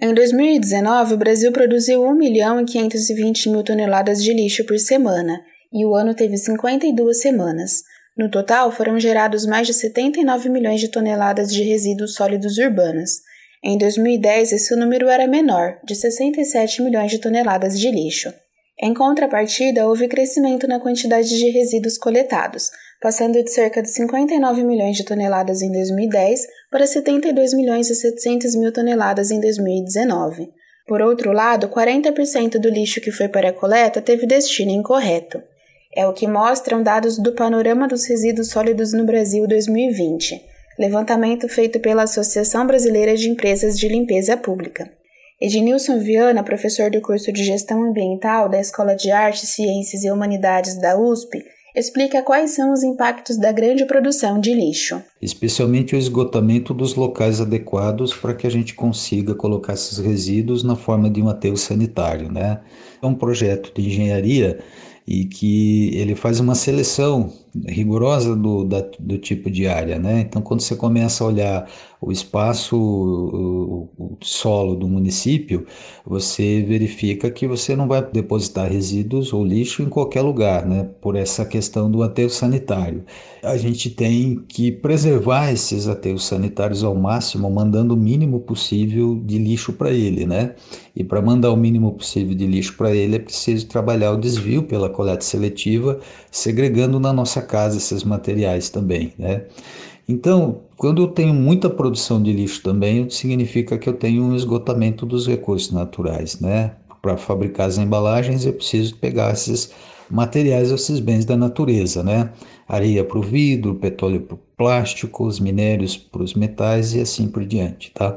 Em 2019, o Brasil produziu 1.520.000 toneladas de lixo por semana, e o ano teve 52 semanas. No total, foram gerados mais de 79 milhões de toneladas de resíduos sólidos urbanos. Em 2010, esse número era menor, de 67 milhões de toneladas de lixo. Em contrapartida, houve crescimento na quantidade de resíduos coletados, passando de cerca de 59 milhões de toneladas em 2010 para 72 milhões e 700 mil toneladas em 2019. Por outro lado, 40% do lixo que foi para a coleta teve destino incorreto. É o que mostram dados do Panorama dos Resíduos Sólidos no Brasil 2020, levantamento feito pela Associação Brasileira de Empresas de Limpeza Pública. Ednilson Viana, professor do curso de Gestão Ambiental da Escola de Artes, Ciências e Humanidades da USP, explica quais são os impactos da grande produção de lixo. Especialmente o esgotamento dos locais adequados para que a gente consiga colocar esses resíduos na forma de um aterro sanitário, né? É um projeto de engenharia e que ele faz uma seleção rigorosa do tipo de área, né? Então, quando você começa a olhar o espaço, o solo do município, você verifica que você não vai depositar resíduos ou lixo em qualquer lugar, né? Por essa questão do aterro sanitário. A gente tem que preservar esses aterros sanitários ao máximo, mandando o mínimo possível de lixo para ele, né? E para mandar o mínimo possível de lixo para ele é preciso trabalhar o desvio pela coleta seletiva, segregando na nossa casa esses materiais também, né? Então, quando eu tenho muita produção de lixo também, significa que eu tenho um esgotamento dos recursos naturais, né? Para fabricar as embalagens, eu preciso pegar esses materiais, esses bens da natureza, né? Areia para o vidro, petróleo para o plástico, os minérios para os metais e assim por diante, tá?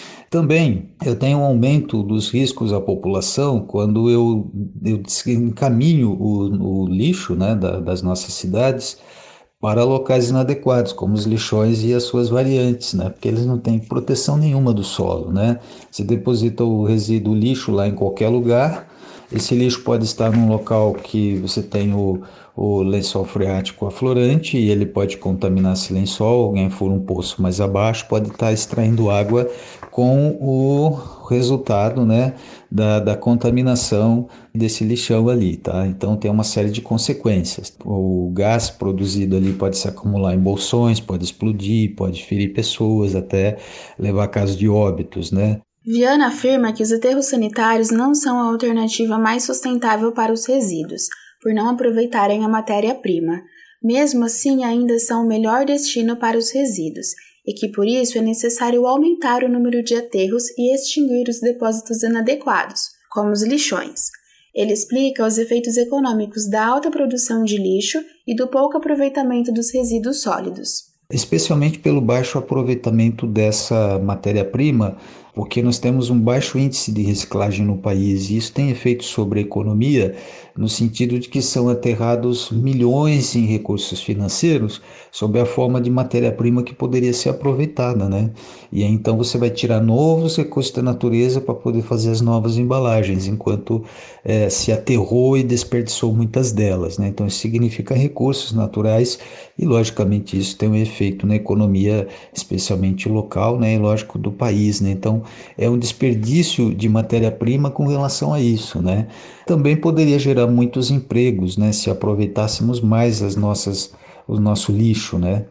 Também eu tenho um aumento dos riscos à população quando eu encaminho o lixo, né, das nossas cidades para locais inadequados, como os lixões e as suas variantes, né, porque eles não têm proteção nenhuma do solo, né? Você deposita o resíduo lixo lá em qualquer lugar, esse lixo pode estar num local que você tem o lençol freático aflorante e ele pode contaminar esse lençol. Alguém for um poço mais abaixo pode estar extraindo água com o resultado, né, da contaminação desse lixão ali, tá? Então tem uma série de consequências. O gás produzido ali pode se acumular em bolsões, pode explodir, pode ferir pessoas, até levar a casos de óbitos, né? Viana afirma que os aterros sanitários não são a alternativa mais sustentável para os resíduos, por não aproveitarem a matéria-prima. Mesmo assim, ainda são o melhor destino para os resíduos, e que por isso é necessário aumentar o número de aterros e extinguir os depósitos inadequados, como os lixões. Ele explica os efeitos econômicos da alta produção de lixo e do pouco aproveitamento dos resíduos sólidos. Especialmente pelo baixo aproveitamento dessa matéria-prima, porque nós temos um baixo índice de reciclagem no país e isso tem efeito sobre a economia, no sentido de que são aterrados milhões em recursos financeiros sob a forma de matéria-prima que poderia ser aproveitada, né? E aí, então você vai tirar novos recursos da natureza para poder fazer as novas embalagens, enquanto se aterrou e desperdiçou muitas delas, né? Então isso significa recursos naturais e logicamente isso tem um efeito na economia, especialmente local, né? E lógico do país, né? Então é um desperdício de matéria-prima com relação a isso, né? Também poderia gerar muitos empregos, né? Se aproveitássemos mais o nosso lixo, né?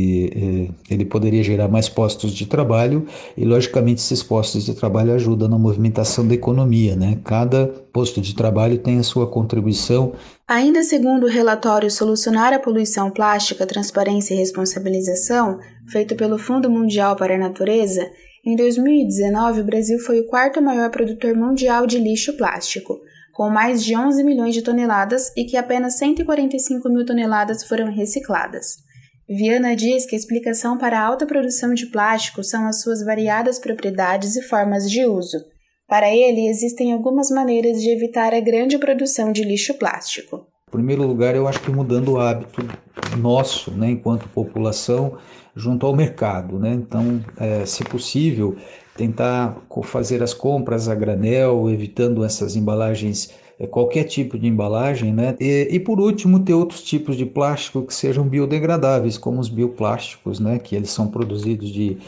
Ele poderia gerar mais postos de trabalho e, logicamente, esses postos de trabalho ajudam na movimentação da economia, né? Cada posto de trabalho tem a sua contribuição. Ainda segundo o relatório Solucionar a Poluição Plástica, Transparência e Responsabilização, feito pelo Fundo Mundial para a Natureza, em 2019 o Brasil foi o quarto maior produtor mundial de lixo plástico, com mais de 11 milhões de toneladas e que apenas 145 mil toneladas foram recicladas. Viana diz que a explicação para a alta produção de plástico são as suas variadas propriedades e formas de uso. Para ele, existem algumas maneiras de evitar a grande produção de lixo plástico. Em primeiro lugar, eu acho que mudando o hábito nosso, né, enquanto população, junto ao mercado, né? Então, se possível, tentar fazer as compras a granel, evitando essas embalagens, qualquer tipo de embalagem, né? E por último, ter outros tipos de plástico que sejam biodegradáveis, como os bioplásticos, né? Que eles são produzidos de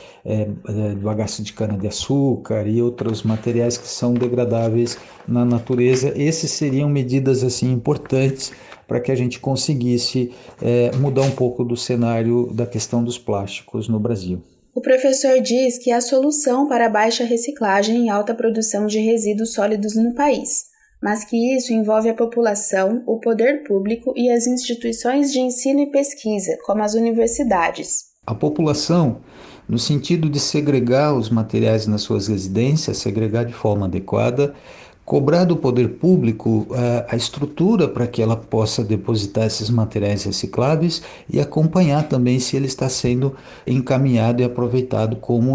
bagaço de cana-de-açúcar e outros materiais que são degradáveis na natureza. Esses seriam medidas assim importantes para que a gente conseguisse mudar um pouco do cenário da questão dos plásticos no Brasil. O professor diz que há solução para a baixa reciclagem e alta produção de resíduos sólidos no país, mas que isso envolve a população, o poder público e as instituições de ensino e pesquisa, como as universidades. A população, no sentido de segregar os materiais nas suas residências, segregar de forma adequada, cobrar do poder público a estrutura para que ela possa depositar esses materiais recicláveis e acompanhar também se ele está sendo encaminhado e aproveitado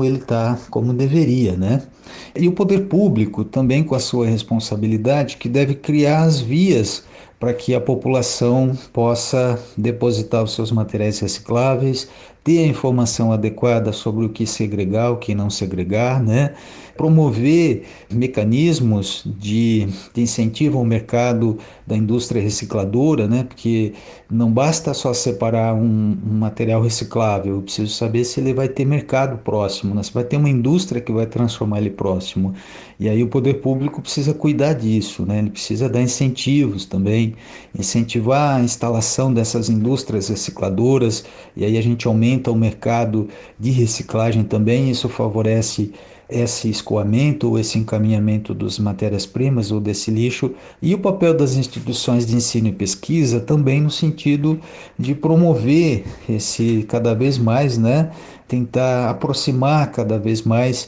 como deveria, né? E o poder público também com a sua responsabilidade, que deve criar as vias para que a população possa depositar os seus materiais recicláveis, ter a informação adequada sobre o que segregar, o que não segregar, né? Promover mecanismos de incentivo ao mercado da indústria recicladora, né? Porque não basta só separar um material reciclável, eu preciso saber se ele vai ter mercado próximo, né? Se vai ter uma indústria que vai transformar ele próximo. E aí o poder público precisa cuidar disso, né? Ele precisa dar incentivos também, incentivar a instalação dessas indústrias recicladoras, e aí a gente aumenta o mercado de reciclagem também, isso favorece esse escoamento ou esse encaminhamento das matérias-primas ou desse lixo, e o papel das instituições de ensino e pesquisa também no sentido de promover esse cada vez mais, né, tentar aproximar cada vez mais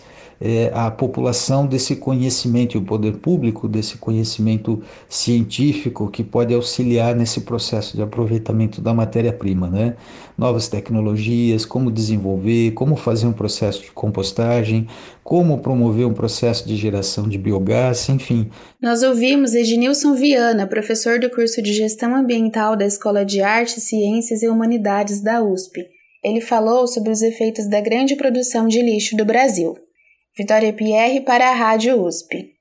a população desse conhecimento e o poder público desse conhecimento científico que pode auxiliar nesse processo de aproveitamento da matéria-prima, né? Novas tecnologias, como desenvolver, como fazer um processo de compostagem, como promover um processo de geração de biogás, enfim. Nós ouvimos Ednilson Viana, professor do curso de Gestão Ambiental da Escola de Artes, Ciências e Humanidades da USP. Ele falou sobre os efeitos da grande produção de lixo do Brasil. Vitória Pierre para a Rádio USP.